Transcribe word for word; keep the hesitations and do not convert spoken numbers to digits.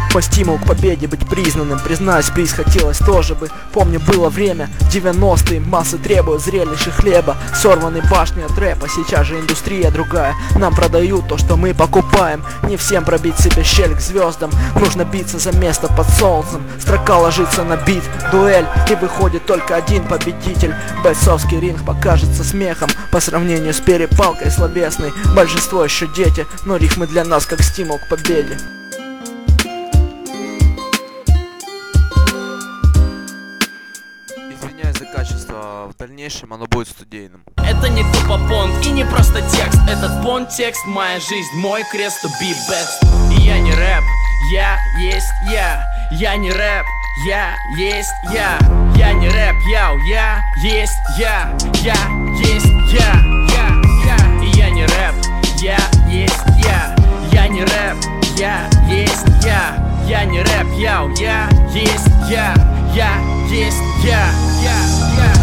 Мой стимул к победе быть признанным, признаюсь, приз хотелось тоже бы. Помню, было время, девяностые, массы требуют зрелища хлеба, сорваны башни от рэпа, сейчас же индустрия другая. Нам продают то, что мы покупаем. Не всем пробить себе щель к звездам, нужно биться за место под солнцем. Строка ложится на бит, дуэль, и выходит только один победитель. Бойцовский ринг покажется смехом по сравнению с перепалкой словесной. Большинство еще дети, но рифмы для нас как стимул к победе. Извиняюсь за качество, в дальнейшем оно будет студийным. Это не тупо понт и не просто текст. Этот понт текст, моя жизнь, мой крест, to be best. И я не рэп, я есть я. Я не рэп, я есть я. Я не рэп, яу, я есть я. Я есть я, я, я. И я не рэп, я есть я. Я не рэп, я есть я. Я не рэп, яу, я есть я. Я есть я, я, я.